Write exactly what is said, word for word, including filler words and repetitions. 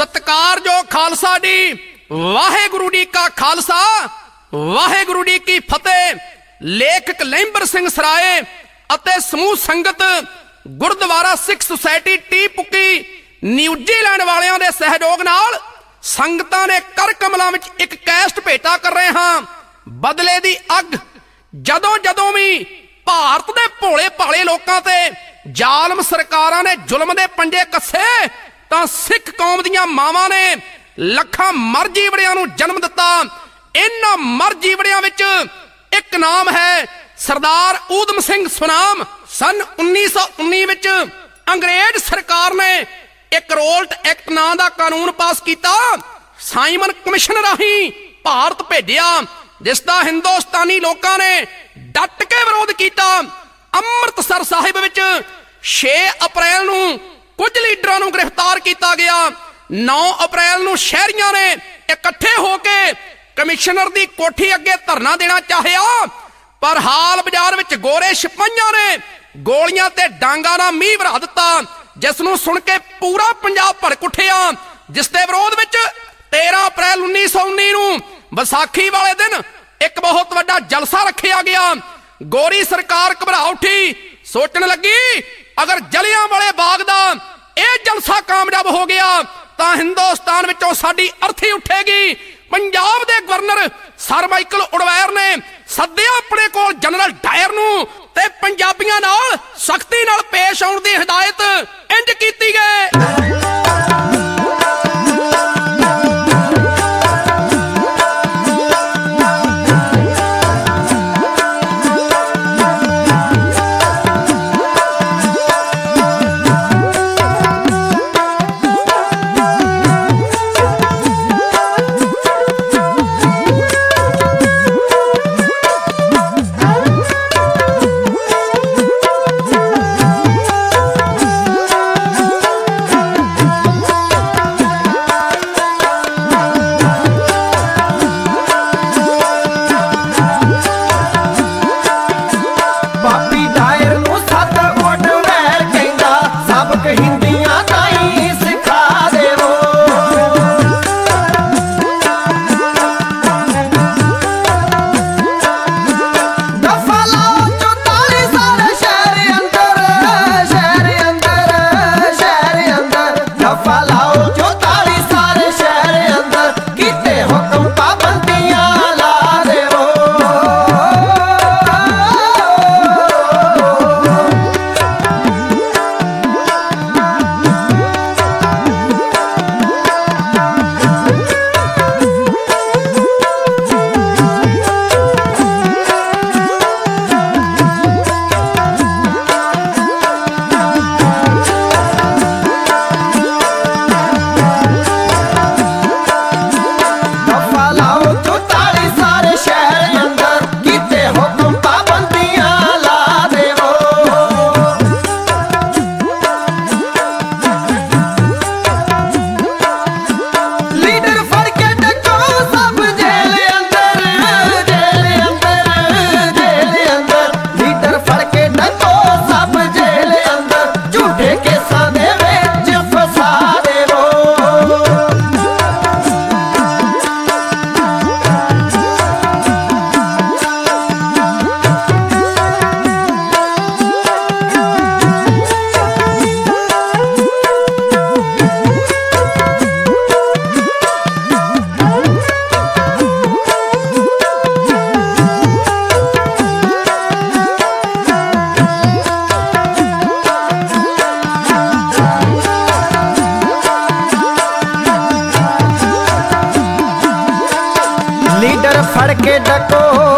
सत्कारजोग खालसा डी वाहेगुरु डी का खालसा वाहेगुरु डी की फतेह। लेखक लैंबर सिंह सराए अते समूह संगत Gurdwara Sikh society Te Puke New Zealand वालियां दे सहयोग नाल संगतां ने कर कमलां विच एक कैस्ट भेटा कर रहे हां। बदले दी अग जदों जदों भी भारत दे भोले भाले लोकां ते जालम सरकारां ने जुल्म दे पंजे कसे तां सिख कौम दीयां मावां ने लखां मर जीवड़ियां नूं जन्म दिता। इन्हां मर जीवड़ियां विच एक नाम है सरदार ऊधम सिंह सुनाम। सन उन्नीस सौ उन्नी विच अंग्रेज सरकार ने एक रोल्ट एक्ट नां दा कानून पास किया। साइमन कमिशन राही भारत भेजिया जिसका हिंदुस्तानी लोगों ने डट के विरोध किया। अमृतसर साहिब विच छे अप्रैल नूं कुछ लीडरां नूं गिरफ्तार किया गया। नौ अप्रैल नूं शहरियां ने इकट्ठे होके कमिश्नर दी कोठी अगे धरना देना चाहिया, पर हाल बाजार विच गोरे सिपाहियां ने गोलियां ते डांगा नाल मींह वरा दिता, जिसनूं सुन के पूरा पंजाब भड़क उठिया। जिस दे विरोध विच तेरह अप्रैल उन्नीस सौ उन्नी नूं विसाखी वाले दिन एक बहुत वड्डा जलसा रखिया गया। गोरी सरकार घबरा उठी, सोचने लगी अगर जलियांवाले बाग दा यह जलसा कामयाब हो गया तां हिंदुस्तान विचों साडी अर्थी उठेगी। पंजाब दे गवर्नर सर माइकल उडवैर ने सद्दिया अपने कोल जनरल डायर नूं ते पंजाबियां नाल सख्ती नाल पेश आउण दी हिदायत इंज कीती गई। लीडर फड़ के डको